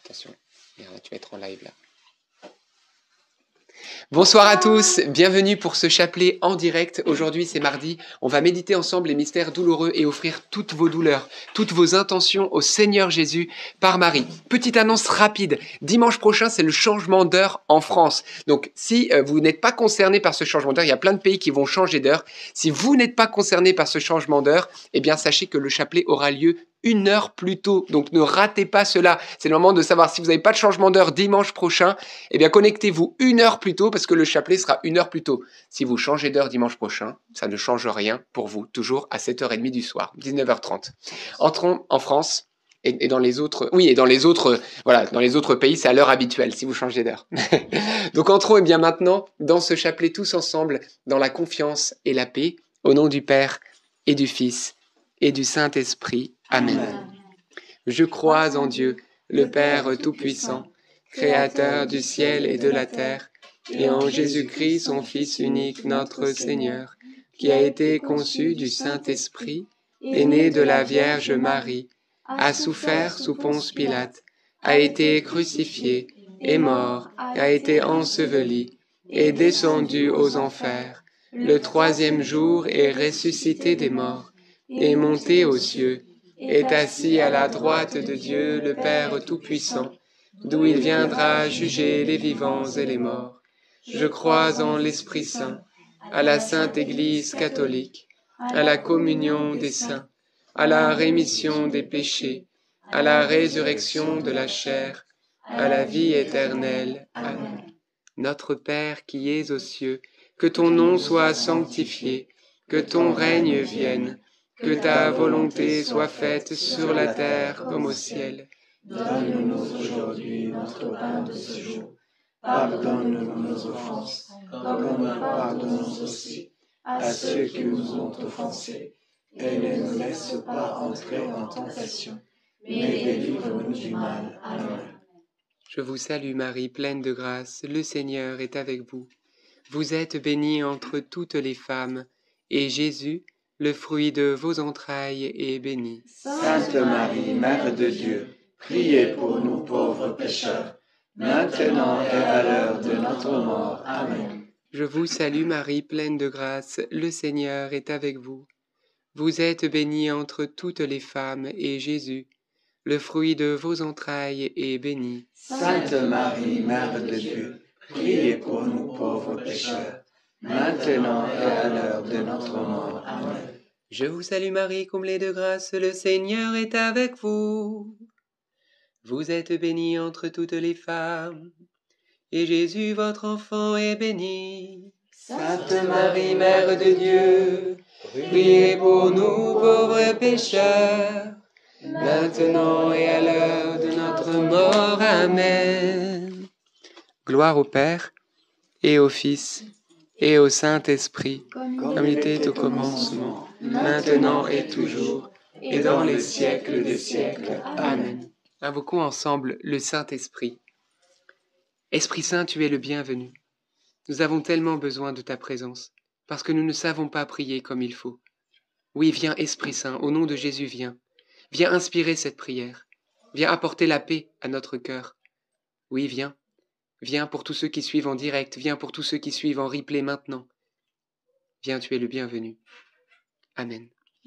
Attention, tu vas être en live là. Bonsoir à tous, bienvenue pour ce chapelet en direct. Aujourd'hui c'est mardi, on va méditer ensemble les mystères douloureux et offrir toutes vos douleurs, toutes vos intentions au Seigneur Jésus par Marie. Petite annonce rapide, dimanche prochain c'est le changement d'heure en France. Donc si vous n'êtes pas concerné par ce changement d'heure, il y a plein de pays qui vont changer d'heure. Si vous n'êtes pas concerné par ce changement d'heure, eh bien sachez que le chapelet aura lieu 1 heure plus tôt, donc ne ratez pas cela. C'est le moment de savoir si vous n'avez pas de changement d'heure dimanche prochain, eh bien connectez-vous 1 heure plus tôt parce que le chapelet sera 1 heure plus tôt. Si vous changez d'heure dimanche prochain, ça ne change rien pour vous, toujours à 7h30 du soir, 19h30. Entrons en France et dans les autres, dans les autres pays, c'est à l'heure habituelle si vous changez d'heure. Donc entrons bien maintenant dans ce chapelet tous ensemble, dans la confiance et la paix, au nom du Père et du Fils et du Saint-Esprit. Amen. Je crois en Dieu, le Père Tout-Puissant, Créateur du ciel et de la terre, et en Jésus-Christ, son Fils unique, notre Seigneur, qui a été conçu du Saint-Esprit, est né de la Vierge Marie, a souffert sous Ponce Pilate, a été crucifié, est mort, a été enseveli, est descendu aux enfers. Le 3e jour est ressuscité des morts, est monté aux cieux, est assis à la droite de Dieu, le Père Tout-Puissant, d'où il viendra juger les vivants et les morts. Je crois en l'Esprit Saint, à la Sainte Église catholique, à la communion des saints, à la rémission des péchés, à la résurrection de la chair, à la vie éternelle. Amen. Notre Père qui es aux cieux, que ton nom soit sanctifié, que ton règne vienne, que ta volonté soit faite sur la terre comme au ciel. Donne-nous aujourd'hui notre pain de ce jour. Pardonne-nous nos offenses, comme nous pardonnons aussi à ceux qui nous ont offensés. Et ne nous laisse pas entrer en tentation, mais délivre-nous du mal. Amen. Je vous salue Marie, pleine de grâce, le Seigneur est avec vous. Vous êtes bénie entre toutes les femmes, et Jésus, le fruit de vos entrailles, est béni. Sainte Marie, Mère de Dieu, priez pour nous pauvres pécheurs, maintenant et à l'heure de notre mort. Amen. Je vous salue Marie, pleine de grâce, le Seigneur est avec vous. Vous êtes bénie entre toutes les femmes, et Jésus, le fruit de vos entrailles, est béni. Sainte Marie, Mère de Dieu, priez pour nous pauvres pécheurs, maintenant et à l'heure de notre mort. Amen. Je vous salue Marie, comblée de grâce, le Seigneur est avec vous. Vous êtes bénie entre toutes les femmes, et Jésus, votre enfant, est béni. Sainte Marie, Mère de Dieu, priez pour nous pauvres pécheurs, maintenant et à l'heure de notre mort. Amen. Gloire au Père, et au Fils, et au Saint-Esprit, comme il était au commencement, maintenant et toujours, et dans les siècles des siècles. Amen. Invoquons ensemble le Saint-Esprit. Esprit Saint, tu es le bienvenu. Nous avons tellement besoin de ta présence, parce que nous ne savons pas prier comme il faut. Oui, viens Esprit Saint, au nom de Jésus, viens. Viens inspirer cette prière. Viens apporter la paix à notre cœur. Oui, viens. Viens pour tous ceux qui suivent en direct. Viens pour tous ceux qui suivent en replay maintenant. Viens, tu es le bienvenu. Amen.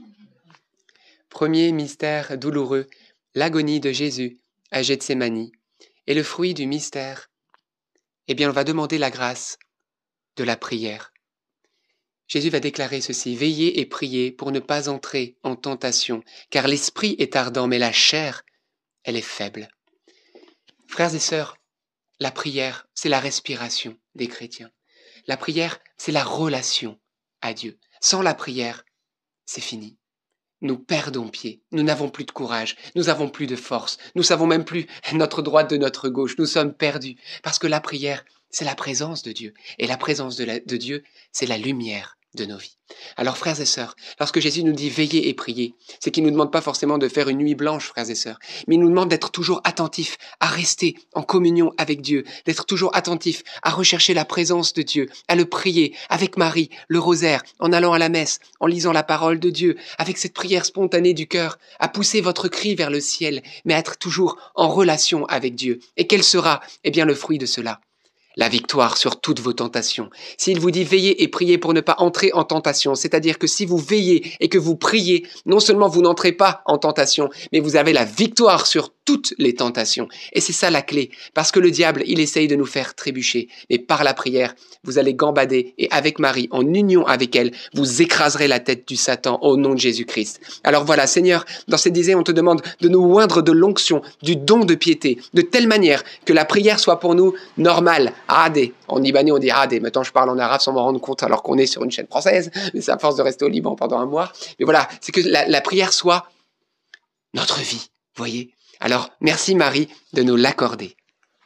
Premier mystère douloureux, l'agonie de Jésus à Gethsémani. Et le fruit du mystère, eh bien, on va demander la grâce de la prière. Jésus va déclarer ceci: veillez et priez pour ne pas entrer en tentation, car l'esprit est ardent, mais la chair, elle est faible. Frères et sœurs, la prière, c'est la respiration des chrétiens. La prière, c'est la relation à Dieu. Sans la prière, c'est fini. Nous perdons pied, nous n'avons plus de courage, nous n'avons plus de force, nous savons même plus notre droite de notre gauche, nous sommes perdus, parce que la prière, c'est la présence de Dieu, et la présence de Dieu, c'est la lumière de nos vies. Alors frères et sœurs, lorsque Jésus nous dit veillez et priez, c'est qu'il ne nous demande pas forcément de faire une nuit blanche, frères et sœurs, mais il nous demande d'être toujours attentifs à rester en communion avec Dieu, d'être toujours attentifs à rechercher la présence de Dieu, à le prier avec Marie, le rosaire, en allant à la messe, en lisant la parole de Dieu, avec cette prière spontanée du cœur, à pousser votre cri vers le ciel, mais à être toujours en relation avec Dieu. Et quel sera, bien, le fruit de cela ? La victoire sur toutes vos tentations. S'il vous dit veillez et priez pour ne pas entrer en tentation, c'est-à-dire que si vous veillez et que vous priez, non seulement vous n'entrez pas en tentation, mais vous avez la victoire sur toutes les tentations. Et c'est ça la clé, parce que le diable, il essaye de nous faire trébucher. Mais par la prière, vous allez gambader et avec Marie, en union avec elle, vous écraserez la tête du Satan au nom de Jésus-Christ. Alors voilà, Seigneur, dans cette disée, on te demande de nous oindre de l'onction, du don de piété, de telle manière que la prière soit pour nous normale. Adé. En libanais, on dit Adé. Maintenant, je parle en arabe sans m'en rendre compte alors qu'on est sur une chaîne française. Mais c'est à force de rester au Liban pendant un mois. Mais voilà, c'est que la prière soit notre vie. Voyez ? Alors, merci Marie de nous l'accorder.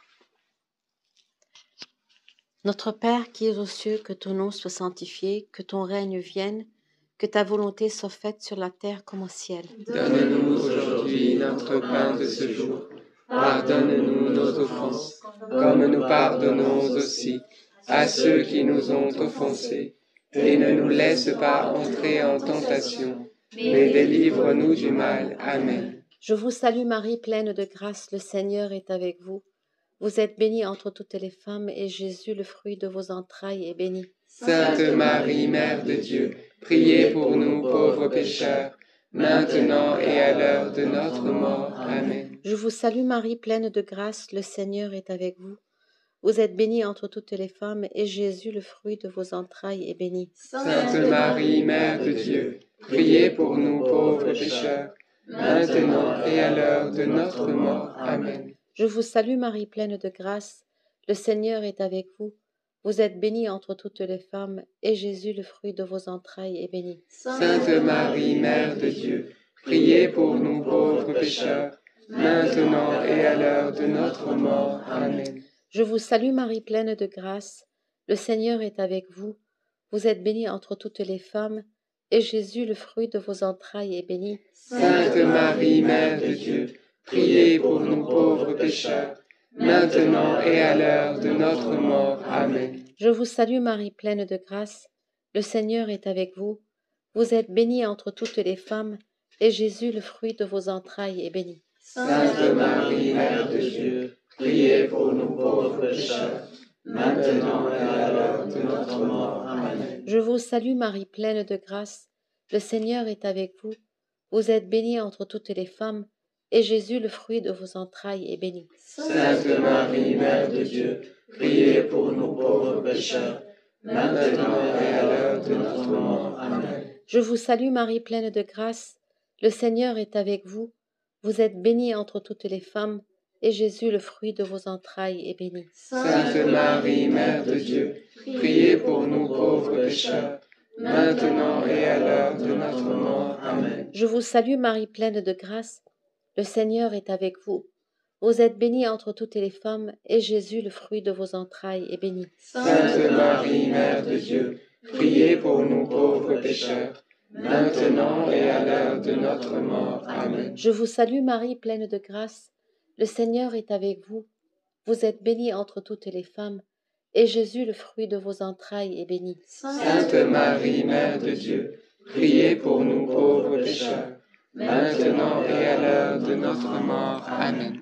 Notre Père qui es aux cieux, que ton nom soit sanctifié, que ton règne vienne, que ta volonté soit faite sur la terre comme au ciel. Donne-nous aujourd'hui notre pain de ce jour. Pardonne-nous nos offenses, comme nous pardonnons aussi à ceux qui nous ont offensés. Et ne nous laisse pas entrer en tentation, mais délivre-nous du mal. Amen. Je vous salue Marie, pleine de grâce, le Seigneur est avec vous. Vous êtes bénie entre toutes les femmes, et Jésus, le fruit de vos entrailles, est béni. Sainte Marie, Mère de Dieu, priez pour nous pauvres pécheurs, maintenant et à l'heure de notre mort. Amen. Je vous salue Marie, pleine de grâce, le Seigneur est avec vous. Vous êtes bénie entre toutes les femmes, et Jésus, le fruit de vos entrailles, est béni. Sainte Marie, Mère de Dieu, priez pour nous pauvres pécheurs, maintenant et à l'heure de notre mort. Amen. Je vous salue Marie, pleine de grâce, le Seigneur est avec vous. Vous êtes bénie entre toutes les femmes, et Jésus, le fruit de vos entrailles, est béni. Sainte Marie, Mère de Dieu, priez pour nous pauvres pécheurs, maintenant et à l'heure de notre mort. Amen. Je vous salue Marie, pleine de grâce, le Seigneur est avec vous. Vous êtes bénie entre toutes les femmes, et Jésus, le fruit de vos entrailles, est béni. Sainte Marie, Mère de Dieu, priez pour nous pauvres pécheurs, maintenant et à l'heure de notre mort. Amen. Je vous salue Marie, pleine de grâce, le Seigneur est avec vous. Vous êtes bénie entre toutes les femmes, et Jésus, le fruit de vos entrailles, est béni. Sainte Marie, Mère de Dieu, priez pour nous pauvres pécheurs, maintenant et à l'heure de notre mort. Amen. Je vous salue Marie, pleine de grâce, le Seigneur est avec vous. Vous êtes bénie entre toutes les femmes, et Jésus, le fruit de vos entrailles, est béni. Sainte Marie, Mère de Dieu, priez pour nous pauvres pécheurs, maintenant et à l'heure de notre mort. Amen. Je vous salue Marie, pleine de grâce, le Seigneur est avec vous. Vous êtes bénie entre toutes les femmes, et Jésus, le fruit de vos entrailles, est béni. Sainte Marie, Mère de Dieu, priez pour nous pauvres pécheurs, maintenant et à l'heure de notre mort. Amen. Je vous salue Marie, pleine de grâce, le Seigneur est avec vous. Vous êtes bénie entre toutes les femmes, et Jésus, le fruit de vos entrailles, est béni. Sainte Marie, Mère de Dieu, priez pour nous pauvres pécheurs, maintenant et à l'heure de notre mort. Amen. Je vous salue Marie, pleine de grâce, le Seigneur est avec vous. Vous êtes bénie entre toutes les femmes, et Jésus, le fruit de vos entrailles, est béni. Sainte Marie, Mère de Dieu, priez pour nous pauvres pécheurs, maintenant et à l'heure de notre mort. Amen.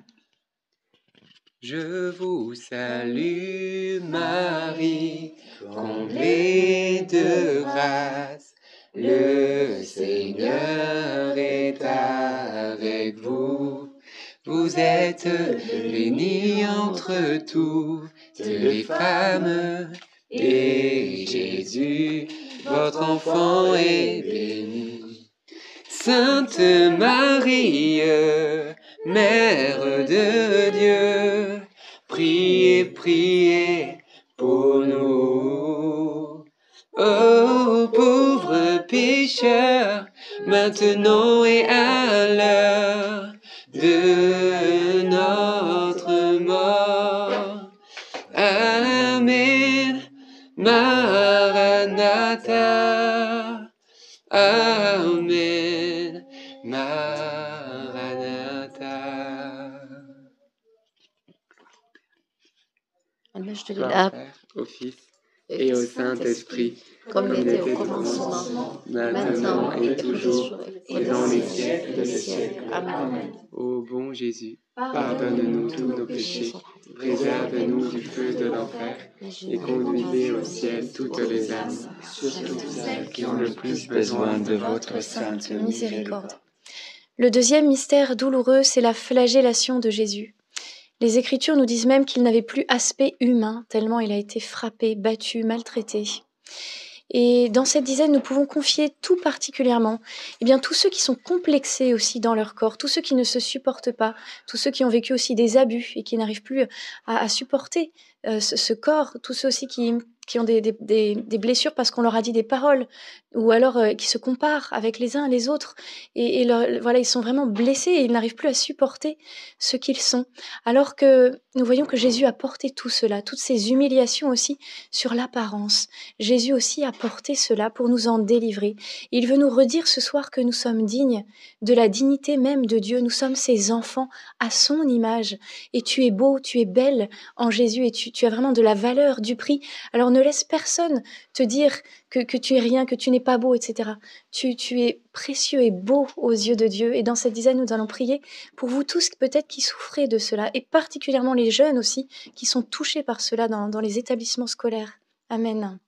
Je vous salue Marie, comblée de grâce, le Seigneur est avec vous. Vous êtes bénie entre toutes les femmes, et Jésus, votre enfant, est béni. Sainte Marie, Mère de Dieu, priez, priez pour nous. Ô pauvres pécheurs, maintenant et à l'heure de notre mort. Amen. Maranatha. المجد Gloire au للآب Père, au Fils et au Saint-Esprit, comme il était au au commencement, maintenant et toujours, et dans les siècles des siècles. Amen. Ô bon Jésus, pardonne-nous tous nos péchés, préserve-nous du feu de l'enfer, et conduisez au ciel toutes les âmes, Surtout celles qui ont le plus besoin de votre sainte miséricorde. Le deuxième mystère douloureux, c'est la flagellation de Jésus. Les Écritures nous disent même qu'il n'avait plus aspect humain, tellement il a été frappé, battu, maltraité. Et dans cette dizaine, nous pouvons confier tout particulièrement tous ceux qui sont complexés aussi dans leur corps, tous ceux qui ne se supportent pas, tous ceux qui ont vécu aussi des abus et qui n'arrivent plus à supporter ce corps, tous ceux aussi qui ont des blessures parce qu'on leur a dit des paroles, ou alors qui se comparent avec les uns les autres, et voilà, ils sont vraiment blessés et ils n'arrivent plus à supporter ce qu'ils sont. Alors que nous voyons que Jésus a porté tout cela, toutes ces humiliations aussi sur l'apparence. Jésus aussi a porté cela pour nous en délivrer. Il veut nous redire ce soir que nous sommes dignes de la dignité même de Dieu. Nous sommes ses enfants à son image. Et tu es beau, tu es belle en Jésus et tu as vraiment de la valeur, du prix. Alors ne laisse personne te dire que tu es rien, que tu n'es pas beau, etc. Tu es précieux et beau aux yeux de Dieu. Et dans cette dizaine, nous allons prier pour vous tous peut-être qui souffrez de cela, et particulièrement les jeunes aussi, qui sont touchés par cela dans les établissements scolaires. Amen.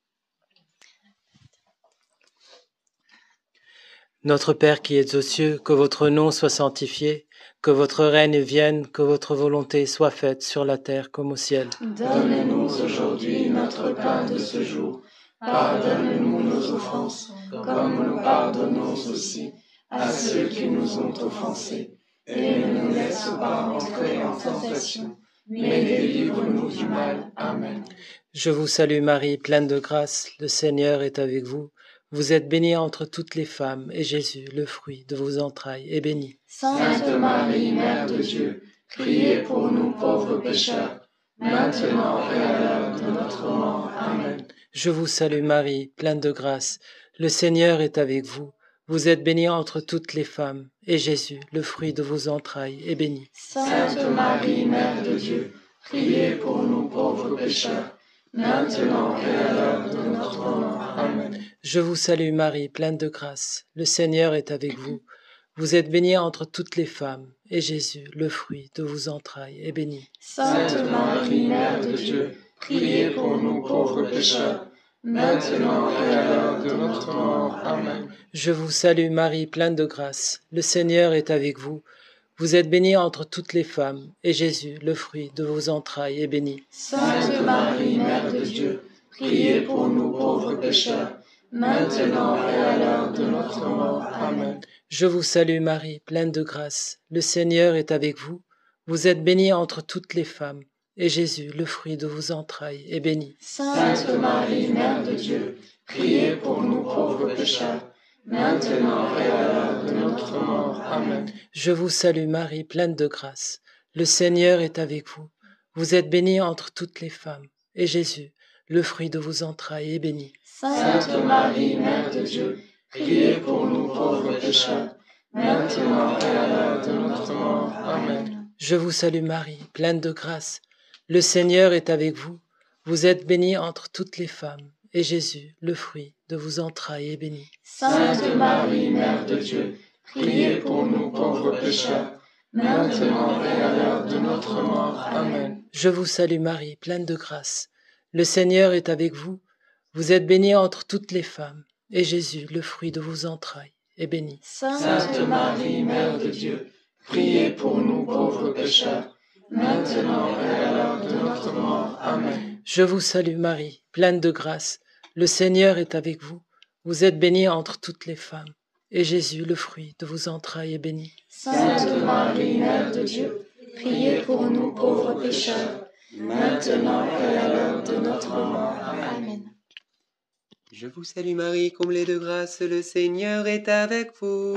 Notre Père qui es aux cieux, que votre nom soit sanctifié, que votre règne vienne, que votre volonté soit faite sur la terre comme au ciel. Donne-nous aujourd'hui notre pain de ce jour. Pardonne-nous nos offenses, comme nous pardonnons aussi à ceux qui nous ont offensés. Et ne nous laisse pas entrer en tentation, mais délivre-nous du mal. Amen. Je vous salue Marie, pleine de grâce, le Seigneur est avec vous. Vous êtes bénie entre toutes les femmes, et Jésus, le fruit de vos entrailles, est béni. Sainte Marie, Mère de Dieu, priez pour nous pauvres pécheurs, maintenant et à l'heure de notre mort. Amen. Je vous salue Marie, pleine de grâce, le Seigneur est avec vous. Vous êtes bénie entre toutes les femmes, et Jésus, le fruit de vos entrailles, est béni. Sainte Marie, Mère de Dieu, priez pour nous pauvres pécheurs, maintenant et à l'heure de notre mort. Amen. Je vous salue Marie, pleine de grâce, le Seigneur est avec vous. Vous êtes bénie entre toutes les femmes, et Jésus, le fruit de vos entrailles, est béni. Sainte Marie, Mère de Dieu, priez pour nous pauvres pécheurs, maintenant et à l'heure de notre mort. Amen. Je vous salue Marie, pleine de grâce, le Seigneur est avec vous. Vous êtes bénie entre toutes les femmes, et Jésus, le fruit de vos entrailles, est béni. Sainte Marie, Mère de Dieu, priez pour nous pauvres pécheurs, maintenant et à l'heure de notre mort. Amen. Je vous salue Marie, pleine de grâce, le Seigneur est avec vous. Vous êtes bénie entre toutes les femmes, et Jésus, le fruit de vos entrailles, est béni. Sainte Marie, Mère de Dieu, priez pour nous pauvres pécheurs, maintenant et à l'heure de notre mort. Amen. Je vous salue Marie, pleine de grâce, le Seigneur est avec vous. Vous êtes bénie entre toutes les femmes, et Jésus, le fruit de vos entrailles, est béni. Sainte Marie, Mère de Dieu, priez pour nous pauvres pécheurs, maintenant et à l'heure de notre mort. Amen. Je vous salue Marie, pleine de grâce, le Seigneur est avec vous. Vous êtes bénie entre toutes les femmes, et Jésus, le fruit de vos entrailles, est béni. Sainte Marie, Mère de Dieu, priez pour nous pauvres pécheurs, maintenant et à l'heure de notre mort. Amen. Je vous salue Marie, pleine de grâce, le Seigneur est avec vous. Vous êtes bénie entre toutes les femmes, et Jésus, le fruit de vos entrailles, est béni. Sainte Marie, Mère de Dieu, priez pour nous pauvres pécheurs, maintenant et à l'heure de notre mort. Amen. Je vous salue Marie, pleine de grâce, le Seigneur est avec vous. Vous êtes bénie entre toutes les femmes, et Jésus, le fruit de vos entrailles, est béni. Sainte Marie, Mère de Dieu, priez pour nous pauvres pécheurs, maintenant et à l'heure de notre mort. Amen. Je vous salue Marie, comblée de grâce, le Seigneur est avec vous.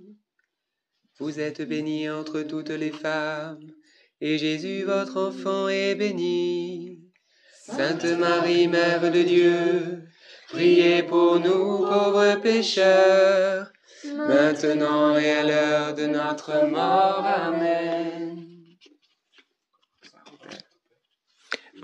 Vous êtes bénie entre toutes les femmes, et Jésus, votre enfant, est béni. Sainte Marie, Mère de Dieu, priez pour nous pauvres pécheurs, maintenant et à l'heure de notre mort. Amen.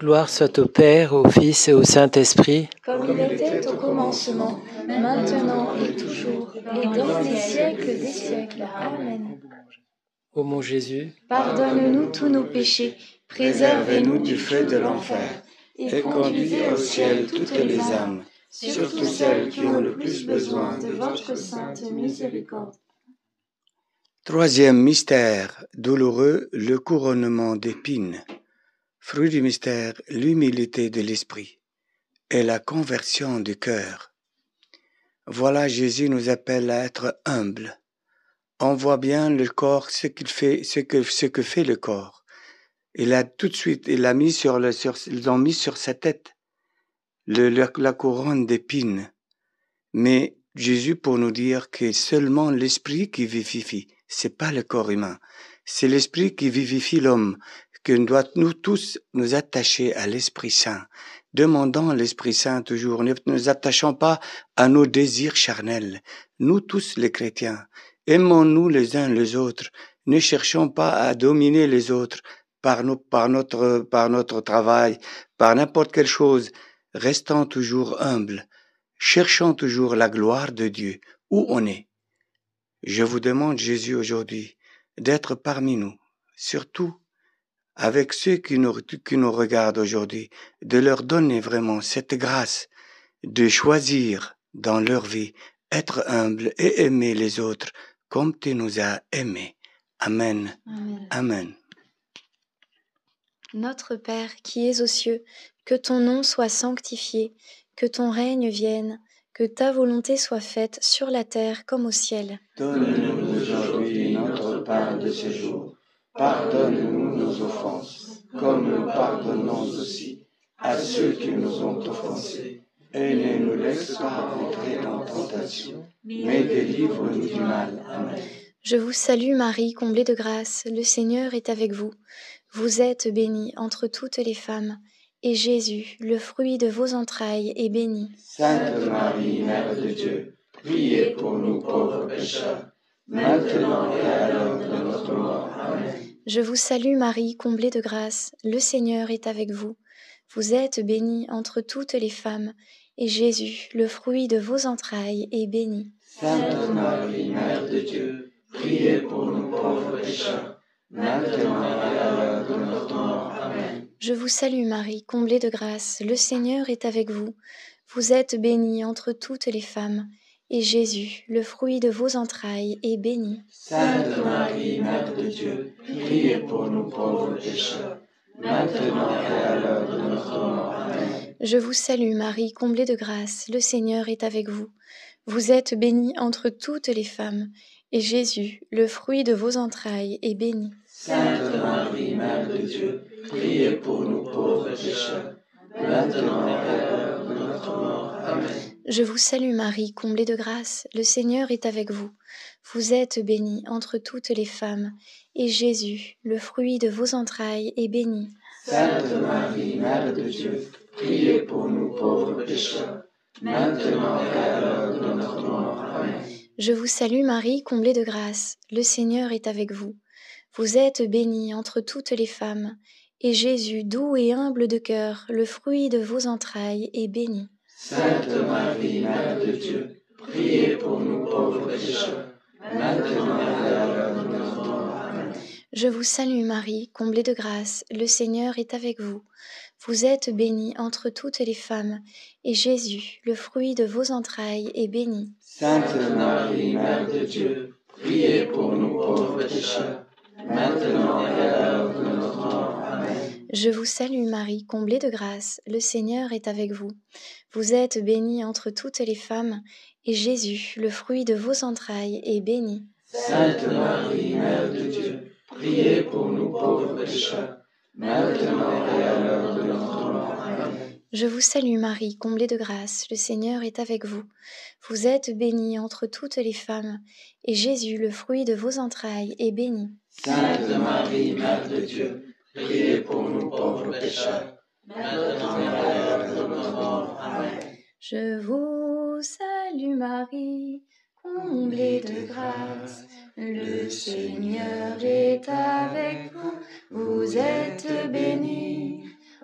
Gloire soit au Père, au Fils et au Saint-Esprit. Comme il était au commencement, maintenant et toujours, et dans les siècles des siècles. Amen. Ô mon Jésus, Pardonne-nous tous nos péchés, Préservez-nous du feu de l'enfer, et conduisez au ciel toutes les âmes, surtout celles qui ont le plus besoin de votre sainte miséricorde. Troisième mystère douloureux, le couronnement d'épines. Fruit du mystère, l'humilité de l'esprit et la conversion du cœur. Voilà, Jésus nous appelle à être humbles. On voit bien le corps, ce que fait le corps. Il a tout de suite, ils l'ont mis sur sa tête la couronne d'épines. Mais Jésus pour nous dire que seulement l'esprit qui vivifie, c'est pas le corps humain, c'est l'esprit qui vivifie l'homme, que nous tous nous attacher à l'Esprit Saint. Demandons l'Esprit Saint toujours, ne nous attachons pas à nos désirs charnels. Nous tous les chrétiens, aimons-nous les uns les autres, ne cherchons pas à dominer les autres par notre travail, par n'importe quelle chose. Restons toujours humbles, cherchons toujours la gloire de Dieu, où on est. Je vous demande, Jésus, aujourd'hui, d'être parmi nous, surtout avec ceux qui nous regardent aujourd'hui, de leur donner vraiment cette grâce de choisir dans leur vie, être humble et aimer les autres comme tu nous as aimés. Amen. Amen. Amen. Notre Père qui es aux cieux, que ton nom soit sanctifié, que ton règne vienne, que ta volonté soit faite sur la terre comme au ciel. Donne-nous aujourd'hui notre pain de ce jour. Pardonne-nous nos offenses, comme nous pardonnons aussi à ceux qui nous ont offensés. Et ne nous laisse pas entrer en tentation, mais délivre-nous du mal. Amen. Je vous salue Marie, comblée de grâce, le Seigneur est avec vous. Vous êtes bénie entre toutes les femmes, et Jésus, le fruit de vos entrailles, est béni. Sainte Marie, Mère de Dieu, priez pour nous pauvres pécheurs, maintenant et à l'heure de notre mort. Amen. Je vous salue Marie, comblée de grâce, le Seigneur est avec vous. Vous êtes bénie entre toutes les femmes, et Jésus, le fruit de vos entrailles, est béni. Sainte Marie, Mère de Dieu, priez pour nous pauvres pécheurs, maintenant et à l'heure de notre mort. Amen. Je vous salue Marie, comblée de grâce, le Seigneur est avec vous. Vous êtes bénie entre toutes les femmes, et Jésus, le fruit de vos entrailles, est béni. Sainte Marie, Mère de Dieu, priez pour nous pauvres pécheurs, maintenant et à l'heure de notre mort. Amen. Je vous salue Marie, comblée de grâce, le Seigneur est avec vous. Vous êtes bénie entre toutes les femmes, et Jésus, le fruit de vos entrailles, est béni. Sainte Marie, Mère de Dieu, priez pour nous pauvres pécheurs, maintenant et à l'heure de notre mort. Amen. Je vous salue Marie, comblée de grâce, le Seigneur est avec vous. Vous êtes bénie entre toutes les femmes, et Jésus, le fruit de vos entrailles, est béni. Sainte Marie, Mère de Dieu, priez pour nous pauvres pécheurs, maintenant et à l'heure de notre mort. Amen. Je vous salue Marie, comblée de grâce, le Seigneur est avec vous. Vous êtes bénie entre toutes les femmes, et Jésus, doux et humble de cœur, le fruit de vos entrailles, est béni. Sainte Marie, Mère de Dieu, priez pour nous pauvres pécheurs, maintenant et à l'heure de notre mort. Amen. Je vous salue Marie, comblée de grâce, le Seigneur est avec vous. Vous êtes bénie entre toutes les femmes, et Jésus, le fruit de vos entrailles, est béni. Sainte Marie, Mère de Dieu, priez pour nous pauvres pécheurs, maintenant et à l'heure de notre mort. Amen. Je vous salue Marie, comblée de grâce, le Seigneur est avec vous. Vous êtes bénie entre toutes les femmes, et Jésus, le fruit de vos entrailles, est béni. Sainte Marie, Mère de Dieu, priez pour nous pauvres pécheurs, maintenant et à l'heure de notre mort. Amen. Je vous salue Marie, comblée de grâce, le Seigneur est avec vous. Vous êtes bénie entre toutes les femmes, et Jésus, le fruit de vos entrailles, est béni. Sainte Marie, Mère de Dieu, priez pour nous pauvres pécheurs, maintenant et à l'heure de notre mort. Amen. Je vous salue Marie, comblée de grâce, le Seigneur est avec vous. Vous êtes bénie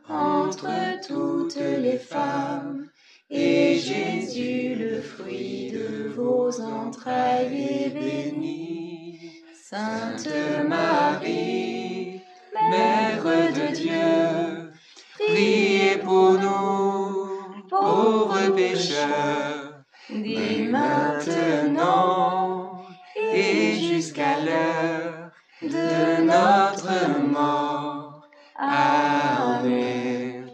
entre toutes les femmes, et Jésus, le fruit de vos entrailles, est béni. Sainte Marie, Mère de Dieu, priez pour nous, pauvres pécheurs, dès maintenant et jusqu'à l'heure de notre mort. Amen.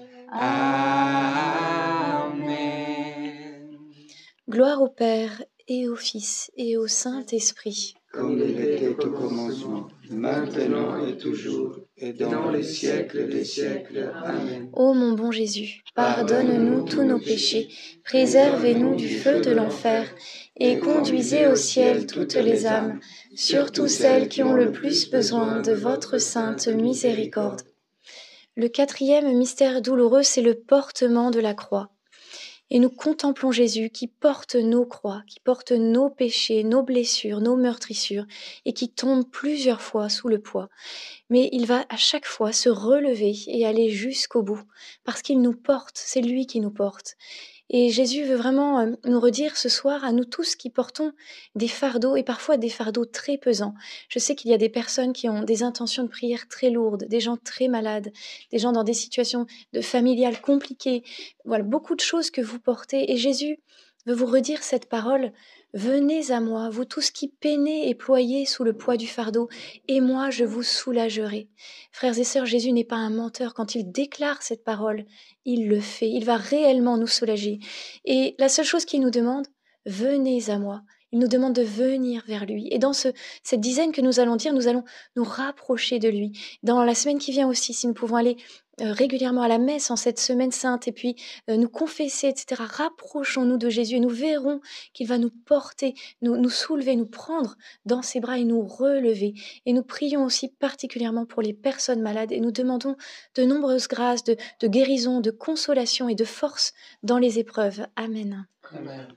Amen. Gloire au Père et au Fils et au Saint-Esprit. Comme il était au commencement, maintenant et toujours, et dans les siècles des siècles. Amen. Ô mon bon Jésus, pardonne-nous tous nos péchés, préservez-nous du feu de l'enfer, et conduisez au ciel toutes les âmes, surtout celles qui ont le plus besoin de votre sainte miséricorde. Le 4e mystère douloureux, c'est le portement de la croix. Et nous contemplons Jésus qui porte nos croix, qui porte nos péchés, nos blessures, nos meurtrissures, et qui tombe plusieurs fois sous le poids. Mais il va à chaque fois se relever et aller jusqu'au bout, parce qu'il nous porte, c'est lui qui nous porte. Et Jésus veut vraiment nous redire ce soir à nous tous qui portons des fardeaux, et parfois des fardeaux très pesants. Je sais qu'il y a des personnes qui ont des intentions de prière très lourdes, des gens très malades, des gens dans des situations familiales compliquées. Voilà, beaucoup de choses que vous portez. Et Jésus veut vous redire cette parole. Venez à moi, vous tous qui peinez et ployez sous le poids du fardeau, et moi je vous soulagerai. Frères et sœurs, Jésus n'est pas un menteur. Quand il déclare cette parole, il le fait. Il va réellement nous soulager. Et la seule chose qu'il nous demande, venez à moi. Il nous demande de venir vers lui. Et dans cette dizaine que nous allons dire, nous allons nous rapprocher de lui. Dans la semaine qui vient aussi, si nous pouvons aller régulièrement à la messe en cette semaine sainte et puis nous confesser, etc. Rapprochons-nous de Jésus et nous verrons qu'il va nous porter, nous soulever, nous prendre dans ses bras et nous relever. Et nous prions aussi particulièrement pour les personnes malades et nous demandons de nombreuses grâces de guérison, de consolation et de force dans les épreuves. Amen. Amen.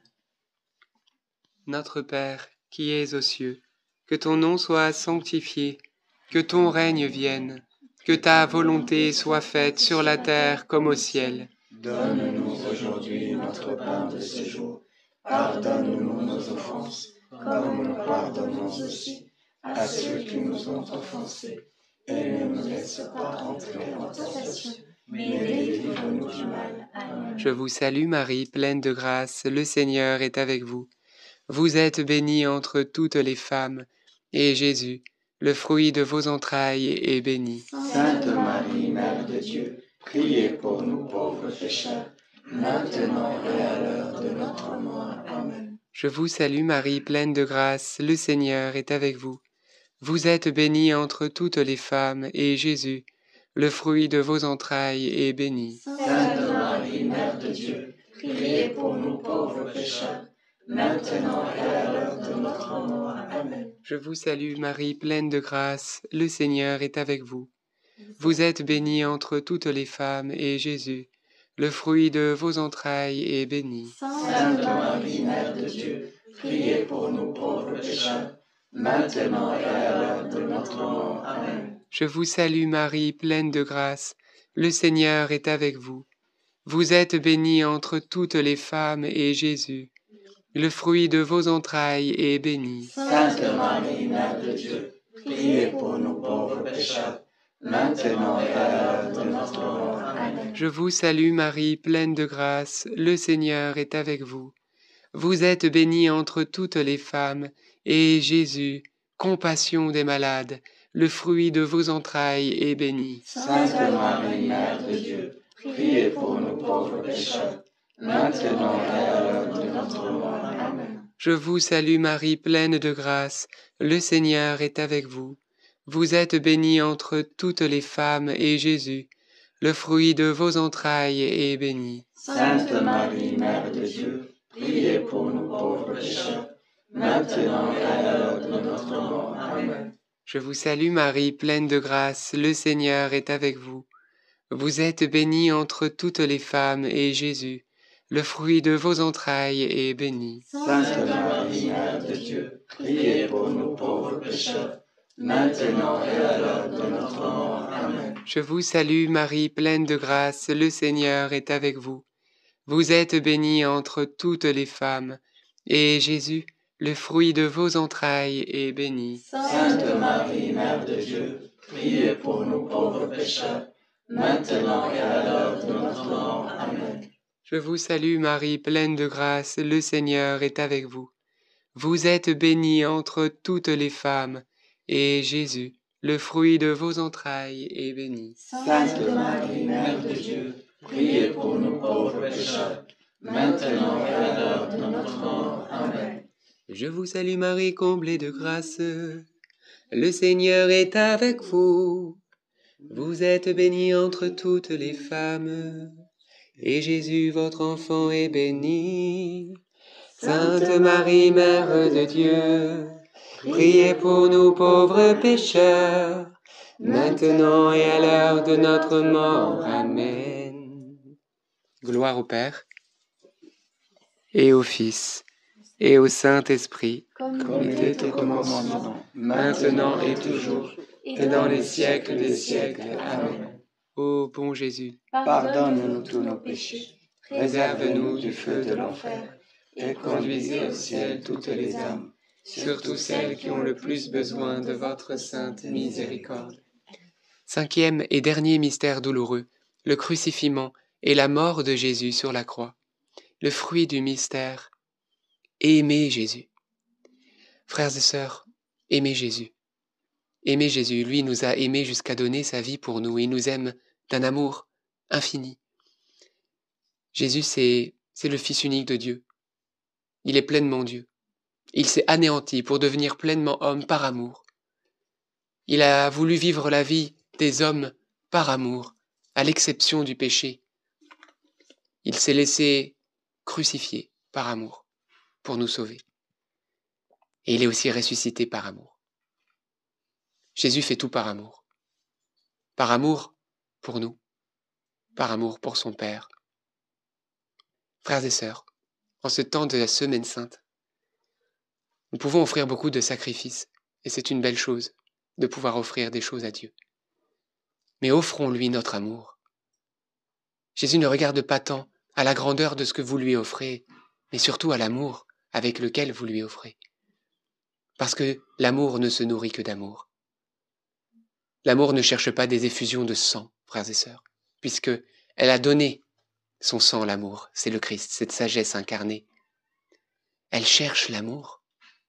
Notre Père, qui es aux cieux, que ton nom soit sanctifié, que ton règne vienne, que ta volonté soit faite sur la terre comme au ciel. Donne-nous aujourd'hui notre pain de ce jour. Pardonne-nous nos offenses, comme nous pardonnons aussi à ceux qui nous ont offensés. Et ne nous laisse pas entrer en tentation, mais délivre-nous du mal. Amen. Je vous salue Marie, pleine de grâce, le Seigneur est avec vous. Vous êtes bénie entre toutes les femmes, et Jésus, le fruit de vos entrailles, est béni. Sainte Marie, Mère de Dieu, priez pour nous pauvres pécheurs, maintenant et à l'heure de notre mort. Amen. Je vous salue Marie, pleine de grâce, le Seigneur est avec vous. Vous êtes bénie entre toutes les femmes, et Jésus, le fruit de vos entrailles, est béni. Sainte Marie, Mère de Dieu, priez pour nous pauvres pécheurs, maintenant et à l'heure de notre mort. Amen. Je vous salue Marie, pleine de grâce, le Seigneur est avec vous. Vous êtes bénie entre toutes les femmes, et Jésus, le fruit de vos entrailles, est béni. Sainte Marie, Mère de Dieu, priez pour nous pauvres pécheurs, maintenant et à l'heure de notre mort. Amen. Je vous salue Marie, pleine de grâce, le Seigneur est avec vous. Vous êtes bénie entre toutes les femmes, et Jésus, le fruit de vos entrailles, est béni. Sainte Marie, Mère de Dieu, priez pour nous pauvres pécheurs, maintenant et à l'heure de notre mort. Amen. Je vous salue Marie, pleine de grâce, le Seigneur est avec vous. Vous êtes bénie entre toutes les femmes, et Jésus, compassion des malades, le fruit de vos entrailles, est béni. Sainte Marie, Mère de Dieu, priez pour nous pauvres pécheurs, maintenant et à l'heure de notre mort. Amen. Je vous salue Marie, pleine de grâce, le Seigneur est avec vous. Vous êtes bénie entre toutes les femmes, et Jésus, le fruit de vos entrailles, est béni. Sainte Marie, Mère de Dieu, priez pour nous pauvres pécheurs, maintenant et à l'heure de notre mort. Amen. Je vous salue Marie, pleine de grâce, le Seigneur est avec vous. Vous êtes bénie entre toutes les femmes, et Jésus, le fruit de vos entrailles, est béni. Sainte Marie, Mère de Dieu, priez pour nous pauvres pécheurs, maintenant et à l'heure de notre mort. Amen. Je vous salue Marie, pleine de grâce, le Seigneur est avec vous. Vous êtes bénie entre toutes les femmes, et Jésus, le fruit de vos entrailles, est béni. Sainte Marie, Mère de Dieu, priez pour nous pauvres pécheurs, maintenant et à l'heure de notre mort. Amen. Je vous salue Marie, pleine de grâce, le Seigneur est avec vous. Vous êtes bénie entre toutes les femmes, et Jésus, le fruit de vos entrailles, est béni. Sainte Marie, Mère de Dieu, priez pour nous pauvres pécheurs, maintenant et à l'heure de notre mort. Amen. Je vous salue Marie, comblée de grâce, le Seigneur est avec vous. Vous êtes bénie entre toutes les femmes, et Jésus, votre enfant, est béni. Sainte Marie, Mère de Dieu, priez pour nous pauvres pécheurs, maintenant et à l'heure de notre mort. Amen. Gloire au Père, et au Fils, et au Saint-Esprit, Comme il était au commencement, maintenant et toujours, et dans les siècles des siècles. Amen. Ô bon Jésus, Pardonne-nous tous nos péchés, réserve-nous du feu de l'enfer, et conduisez au ciel toutes les âmes, surtout celles qui ont le plus besoin de votre sainte miséricorde. Cinquième et dernier mystère douloureux, le crucifixion et la mort de Jésus sur la croix. Le fruit du mystère, aimez Jésus. Frères et sœurs, aimez Jésus. Aimez Jésus, lui nous a aimés jusqu'à donner sa vie pour nous, il nous aime d'un amour infini. Jésus, c'est le Fils unique de Dieu. Il est pleinement Dieu. Il s'est anéanti pour devenir pleinement homme par amour. Il a voulu vivre la vie des hommes par amour, à l'exception du péché. Il s'est laissé crucifier par amour pour nous sauver. Et il est aussi ressuscité par amour. Jésus fait tout par amour. Par amour pour nous, par amour pour son Père. Frères et sœurs, en ce temps de la Semaine Sainte, nous pouvons offrir beaucoup de sacrifices, et c'est une belle chose de pouvoir offrir des choses à Dieu. Mais offrons-lui notre amour. Jésus ne regarde pas tant à la grandeur de ce que vous lui offrez, mais surtout à l'amour avec lequel vous lui offrez. Parce que l'amour ne se nourrit que d'amour. L'amour ne cherche pas des effusions de sang, frères et sœurs, puisque elle a donné son sang, l'amour, c'est le Christ, cette sagesse incarnée. Elle cherche l'amour.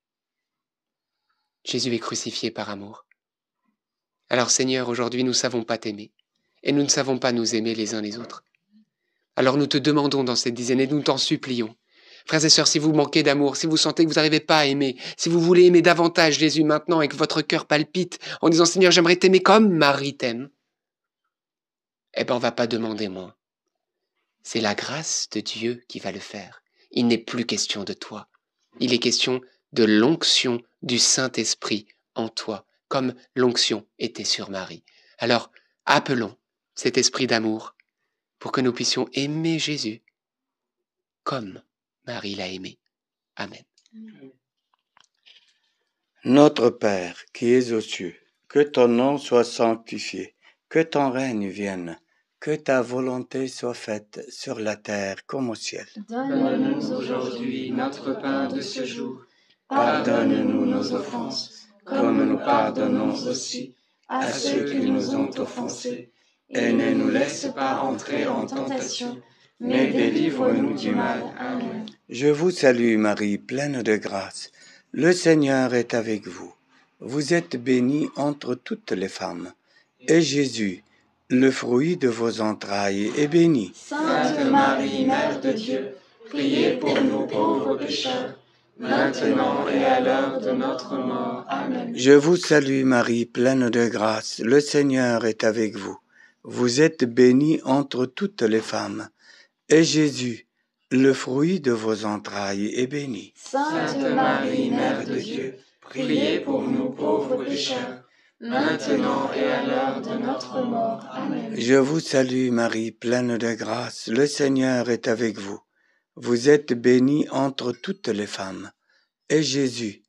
Jésus est crucifié par amour. Alors Seigneur, aujourd'hui nous ne savons pas t'aimer, et nous ne savons pas nous aimer les uns les autres. Alors nous te demandons dans cette dizaine, et nous t'en supplions. Frères et sœurs, si vous manquez d'amour, si vous sentez que vous n'arrivez pas à aimer, si vous voulez aimer davantage Jésus maintenant et que votre cœur palpite en disant « Seigneur, j'aimerais t'aimer comme Marie t'aime », eh bien on ne va pas demander moins. C'est la grâce de Dieu qui va le faire. Il n'est plus question de toi. Il est question de l'onction du Saint-Esprit en toi, comme l'onction était sur Marie. Alors, appelons cet esprit d'amour pour que nous puissions aimer Jésus comme Marie l'a aimé. Amen. Notre Père qui es aux cieux, que ton nom soit sanctifié, que ton règne vienne, que ta volonté soit faite sur la terre comme au ciel. Donne-nous aujourd'hui notre pain de ce jour. Pardonne-nous nos offenses, comme nous pardonnons aussi à ceux qui nous ont offensés. Et ne nous laisse pas entrer en tentation, mais délivre-nous du mal. Amen. Je vous salue Marie, pleine de grâce. Le Seigneur est avec vous. Vous êtes bénie entre toutes les femmes. Et Jésus, le fruit de vos entrailles, est béni. Sainte Marie, Mère de Dieu, priez pour nous pauvres pécheurs, maintenant et à l'heure de notre mort. Amen. Je vous salue Marie, pleine de grâce. Le Seigneur est avec vous. Vous êtes bénie entre toutes les femmes. Et Jésus, le fruit de vos entrailles, est béni. Sainte Marie, Mère de Dieu, priez pour nous pauvres pécheurs, maintenant et à l'heure de notre mort. Amen. Je vous salue Marie, pleine de grâce. Le Seigneur est avec vous. Vous êtes bénie entre toutes les femmes. Et Jésus,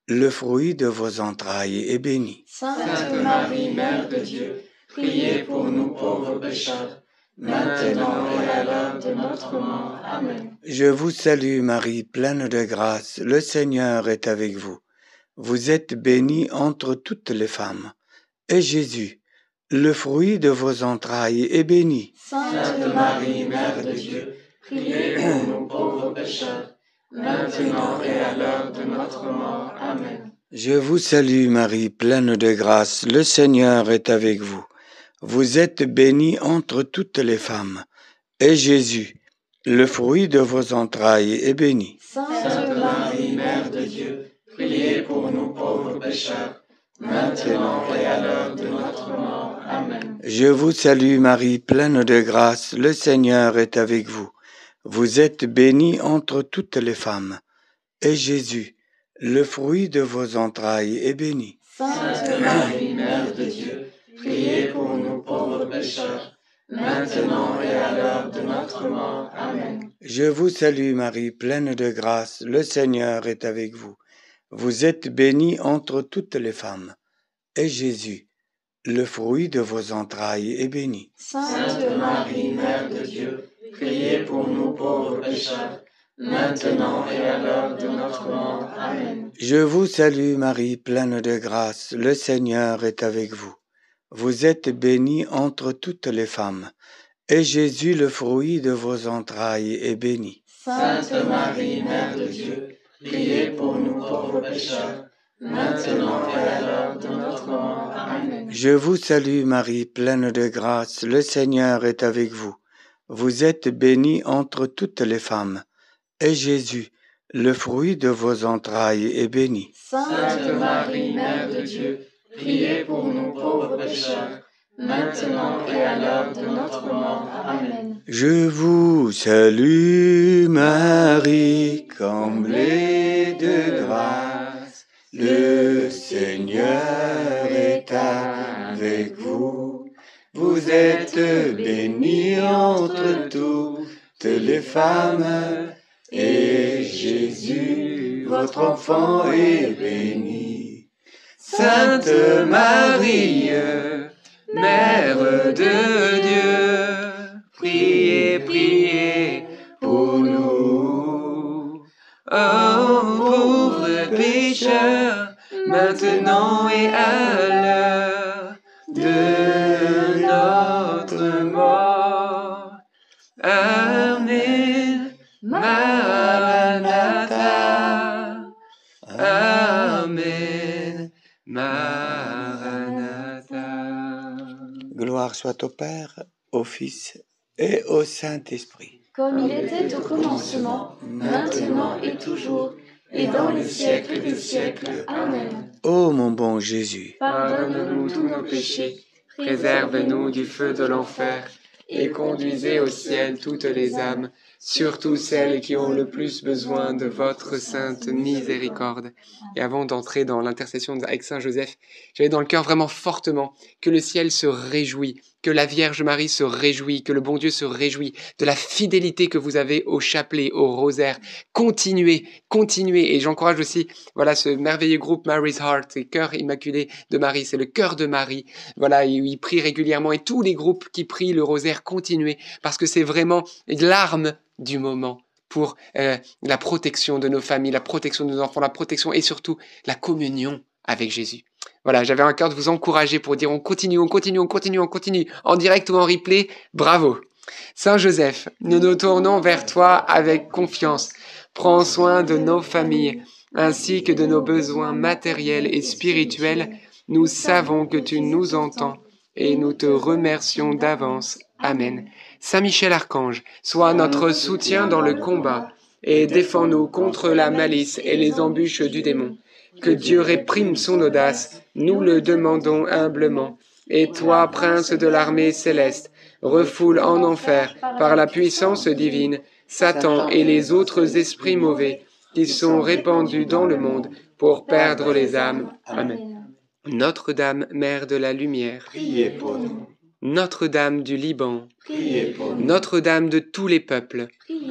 le fruit de vos entrailles est béni. Sainte Marie, Mère de Dieu, priez pour nous pauvres pécheurs, maintenant et à l'heure de notre mort. Amen. Je vous salue Marie, pleine de grâce, le Seigneur est avec vous. Vous êtes bénie entre toutes les femmes, et Jésus, le fruit de vos entrailles, est béni. Sainte Marie, Mère de Dieu, priez pour nous pauvres pécheurs, maintenant et à l'heure de notre mort. Amen. Je vous salue Marie, pleine de grâce, le Seigneur est avec vous. Vous êtes bénie entre toutes les femmes, et Jésus, le fruit de vos entrailles, est béni. Sainte Marie, Mère de Dieu, priez pour nous pauvres pécheurs, maintenant et à l'heure de notre mort. Amen. Je vous salue Marie, pleine de grâce, le Seigneur est avec vous. Vous êtes bénie entre toutes les femmes, et Jésus, le fruit de vos entrailles, est béni. Sainte Marie, Mère de Dieu, priez pour nous pauvres pécheurs, maintenant et à l'heure de notre mort. Amen. Je vous salue Marie, pleine de grâce, le Seigneur est avec vous. Vous êtes bénie entre toutes les femmes, et Jésus, le fruit de vos entrailles, est béni. Sainte Marie, Mère de Dieu, priez pour nous pauvres pécheurs, maintenant et à l'heure de notre mort. Amen. Je vous salue Marie, pleine de grâce, le Seigneur est avec vous. Vous êtes bénie entre toutes les femmes, et Jésus, le fruit de vos entrailles, est béni. Sainte Marie, Mère de Dieu, priez pour nous pauvres pécheurs, maintenant et à l'heure de notre mort. Amen. Je vous salue Marie, pleine de grâce, le Seigneur est avec vous. Vous êtes bénie entre toutes les femmes, et Jésus, le fruit de vos entrailles, est béni. Sainte Marie, Mère de Dieu, priez pour nous pauvres pécheurs, maintenant et à l'heure de notre mort. Amen. Je vous salue Marie, comblée de grâce, le Seigneur est avec vous. Vous êtes bénie entre toutes les femmes, et Jésus, votre enfant, est béni. Sainte Marie, Mère de Dieu, priez, priez pour nous. Oh, pauvres pécheurs, maintenant et à l'heure de notre mort. Amen. Maranatha. Amen. Maranatha. Gloire soit au Père, au Fils et au Saint-Esprit. Comme il était au commencement, maintenant et toujours, et dans les siècles des siècles. Amen. Ô mon bon Jésus, Pardonne-nous tous nos péchés, préserve-nous du feu de l'enfer, et conduisez au ciel toutes les âmes, surtout celles qui ont le plus besoin de votre sainte miséricorde. Et avant d'entrer dans l'intercession avec Saint Joseph, j'avais dans le cœur vraiment fortement que le ciel se réjouit, que la Vierge Marie se réjouit, que le bon Dieu se réjouit de la fidélité que vous avez au chapelet, au rosaire. Continuez, continuez. Et j'encourage aussi, voilà, ce merveilleux groupe Mary's Heart, et Cœur Immaculé de Marie, c'est le cœur de Marie. Voilà, ils prient régulièrement, et tous les groupes qui prient le rosaire, continuez, parce que c'est vraiment l'arme du moment pour la protection de nos familles, la protection de nos enfants, la protection et surtout la communion avec Jésus. Voilà, j'avais un cœur de vous encourager pour dire on continue, en direct ou en replay, bravo. Saint Joseph, nous nous tournons vers toi avec confiance. Prends soin de nos familles, ainsi que de nos besoins matériels et spirituels. Nous savons que tu nous entends et nous te remercions d'avance. Amen. Saint Michel Archange, sois notre soutien dans le combat et défends-nous contre la malice et les embûches du démon. Que Dieu réprime son audace, nous le demandons humblement. Et toi, prince de l'armée céleste, refoule en enfer, par la puissance divine, Satan et les autres esprits mauvais qui sont répandus dans le monde pour perdre les âmes. Amen. Notre-Dame, Mère de la Lumière, priez pour nous. Notre-Dame du Liban, Priez pour nous. Notre-Dame de tous les peuples, Priez pour nous.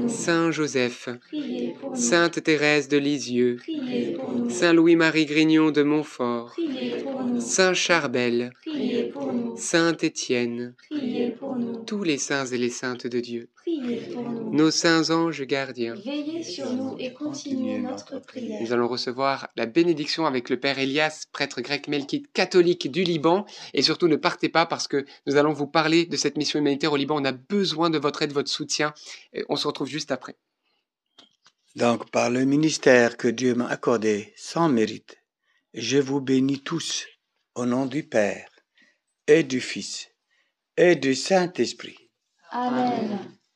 nous. Saint Joseph, Priez pour nous. Sainte Thérèse de Lisieux, Priez pour nous. Saint Louis-Marie Grignon de Montfort, Priez pour nous. Saint Charbel, Priez pour nous. Saint Étienne, Priez pour nous. tous les saints et les saintes de Dieu, Priez pour nous. nos saints anges gardiens. Veillez sur nous et continuez notre prière. Nous allons recevoir la bénédiction avec le Père Elias, prêtre grec melkite catholique du Liban. Et surtout, ne partez pas parce que nous allons vous parler de cette mission humanitaire au Liban. On a besoin de votre aide, votre soutien. Et on se retrouve juste après. Donc, par le ministère que Dieu m'a accordé sans mérite, je vous bénis tous au nom du Père et du Fils et du Saint-Esprit. Amen.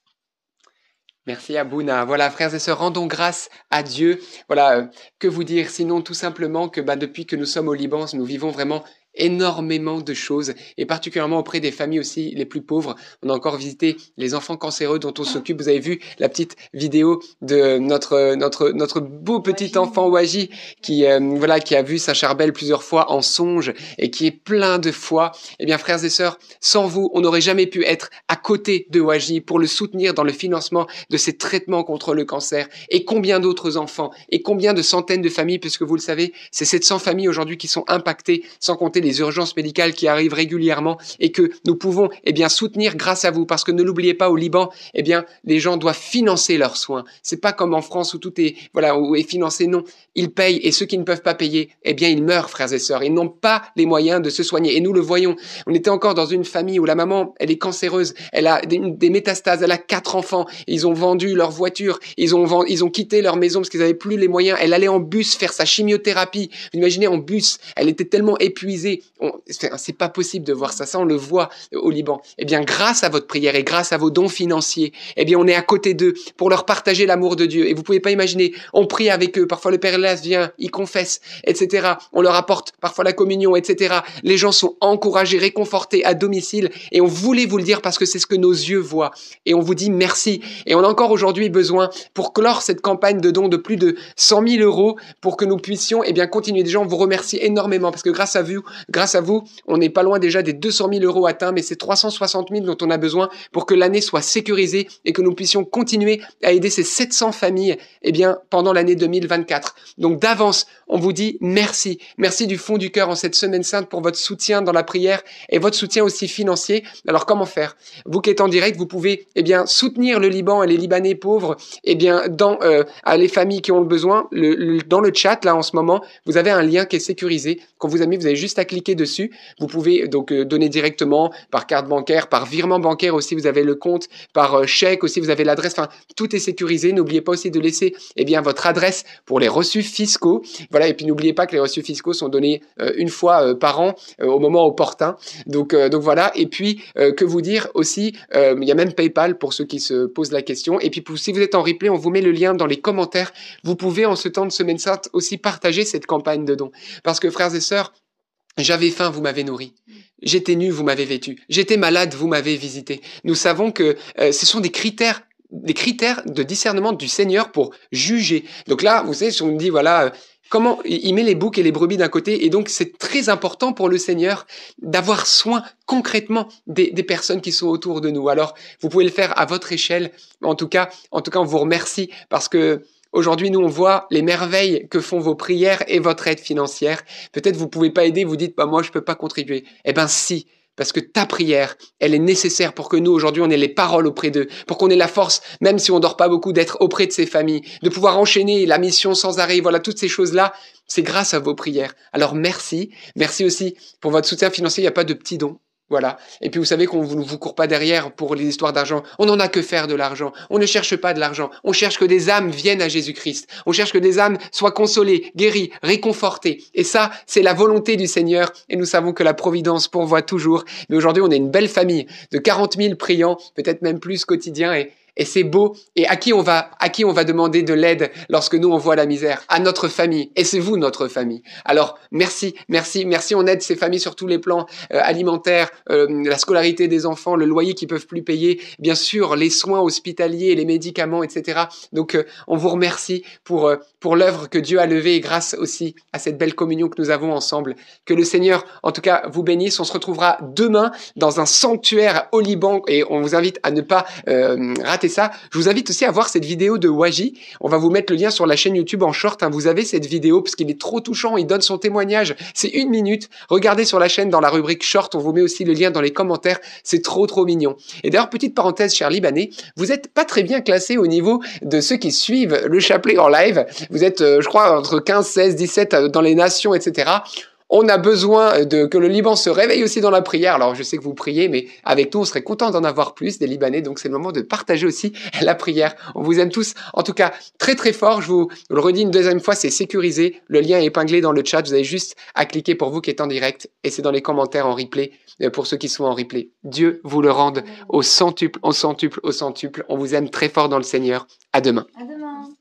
Merci Abouna. Voilà, frères et sœurs, rendons grâce à Dieu. Voilà, que vous dire sinon tout simplement que depuis que nous sommes au Liban, nous vivons vraiment énormément de choses, et particulièrement auprès des familles aussi les plus pauvres. On a encore visité les enfants cancéreux dont on s'occupe. Vous avez vu la petite vidéo de notre beau petit enfant Waji qui a vu Saint Charbel plusieurs fois en songe et qui est plein de foi. Eh bien, frères et sœurs, sans vous, on n'aurait jamais pu être à côté de Waji pour le soutenir dans le financement de ses traitements contre le cancer. Et combien d'autres enfants et combien de centaines de familles, puisque vous le savez, c'est 700 familles aujourd'hui qui sont impactées, sans compter les urgences médicales qui arrivent régulièrement et que nous pouvons soutenir grâce à vous, parce que ne l'oubliez pas, au Liban, les gens doivent financer leurs soins. C'est pas comme en France où tout est financé. Non, ils payent, et ceux qui ne peuvent pas payer, ils meurent, frères et sœurs. Ils n'ont pas les moyens de se soigner, et nous le voyons. On était encore dans une famille où la maman, elle est cancéreuse, elle a des métastases, elle a 4 enfants, ils ont vendu leur voiture, ils ont quitté leur maison parce qu'ils n'avaient plus les moyens. Elle allait en bus faire sa chimiothérapie. Vous imaginez, en bus, elle était tellement épuisée. C'est pas possible de voir ça. Ça, on le voit au Liban. Grâce à votre prière et grâce à vos dons financiers, on est à côté d'eux pour leur partager l'amour de Dieu. Et vous pouvez pas imaginer, on prie avec eux. Parfois, le Père Elias vient, il confesse, etc. On leur apporte parfois la communion, etc. Les gens sont encouragés, réconfortés à domicile. Et on voulait vous le dire parce que c'est ce que nos yeux voient. Et on vous dit merci. Et on a encore aujourd'hui besoin, pour clore cette campagne de dons de plus de 100 000 euros, pour que nous puissions continuer. Déjà, on vous remercie énormément parce que grâce à vous, on n'est pas loin déjà des 200 000 euros atteints, mais c'est 360 000 dont on a besoin pour que l'année soit sécurisée et que nous puissions continuer à aider ces 700 familles pendant l'année 2024. Donc d'avance, on vous dit merci. Merci du fond du cœur en cette semaine sainte pour votre soutien dans la prière et votre soutien aussi financier. Alors comment faire? Vous qui êtes en direct, vous pouvez soutenir le Liban et les Libanais pauvres à les familles qui ont le besoin. Dans le chat, là en ce moment, vous avez un lien qui est sécurisé qu'on vous a mis. Vous avez juste à cliquer dessus. Vous pouvez donc donner directement par carte bancaire, par virement bancaire aussi, vous avez le compte, par chèque aussi, vous avez l'adresse. Enfin, tout est sécurisé. N'oubliez pas aussi de laisser votre adresse pour les reçus fiscaux. Voilà, et puis n'oubliez pas que les reçus fiscaux sont donnés une fois par an au moment opportun. Donc voilà. Et puis que vous dire aussi, il y a même PayPal pour ceux qui se posent la question. Et puis si vous êtes en replay, on vous met le lien dans les commentaires. Vous pouvez en ce temps de semaine sainte aussi partager cette campagne de dons, parce que frères et sœurs, j'avais faim, vous m'avez nourri. J'étais nu, vous m'avez vêtu. J'étais malade, vous m'avez visité. Nous savons que ce sont des critères de discernement du Seigneur pour juger. Donc là, vous savez, si on me dit, comment il met les boucs et les brebis d'un côté, et donc c'est très important pour le Seigneur d'avoir soin concrètement des personnes qui sont autour de nous. Alors, vous pouvez le faire à votre échelle. En tout cas, on vous remercie parce que aujourd'hui, nous, on voit les merveilles que font vos prières et votre aide financière. Peut-être vous pouvez pas aider, vous dites, moi, je peux pas contribuer. Si, parce que ta prière, elle est nécessaire pour que nous, aujourd'hui, on ait les paroles auprès d'eux, pour qu'on ait la force, même si on dort pas beaucoup, d'être auprès de ces familles, de pouvoir enchaîner la mission sans arrêt. Voilà, toutes ces choses-là, c'est grâce à vos prières. Alors, merci. Merci aussi pour votre soutien financier. Il n'y a pas de petits dons. Voilà. Et puis vous savez qu'on ne vous court pas derrière pour les histoires d'argent. On n'en a que faire de l'argent. On ne cherche pas de l'argent. On cherche que des âmes viennent à Jésus-Christ. On cherche que des âmes soient consolées, guéries, réconfortées. Et ça, c'est la volonté du Seigneur. Et nous savons que la providence pourvoit toujours. Mais aujourd'hui, on est une belle famille de 40 000 priants, peut-être même plus quotidiens. Et c'est beau. Et à qui on va demander de l'aide lorsque nous, on voit la misère? À notre famille. Et c'est vous, notre famille. Alors, merci. On aide ces familles sur tous les plans alimentaires, la scolarité des enfants, le loyer qu'ils peuvent plus payer, bien sûr, les soins hospitaliers, les médicaments, etc. Donc, on vous remercie pour l'œuvre que Dieu a levée et grâce aussi à cette belle communion que nous avons ensemble. Que le Seigneur, en tout cas, vous bénisse. On se retrouvera demain dans un sanctuaire au Liban et on vous invite à ne pas rater raté ça, je vous invite aussi à voir cette vidéo de Waji. On va vous mettre le lien sur la chaîne YouTube en short. Vous avez cette vidéo parce qu'il est trop touchant. Il donne son témoignage. C'est 1 minute. Regardez sur la chaîne dans la rubrique short. On vous met aussi le lien dans les commentaires. C'est trop mignon. Et d'ailleurs, petite parenthèse, chers Libanais, vous êtes pas très bien classés au niveau de ceux qui suivent le chapelet en live. Vous êtes, je crois, entre 15, 16, 17 dans les nations, etc. On a besoin que le Liban se réveille aussi dans la prière. Alors, je sais que vous priez, mais avec nous, on serait content d'en avoir plus, des Libanais. Donc, c'est le moment de partager aussi la prière. On vous aime tous. En tout cas, très fort. Je vous le redis une deuxième fois, c'est sécurisé. Le lien est épinglé dans le chat. Vous avez juste à cliquer pour vous qui êtes en direct. Et c'est dans les commentaires en replay pour ceux qui sont en replay. Dieu vous le rende au centuple, au centuple, au centuple. On vous aime très fort dans le Seigneur. À demain. À demain.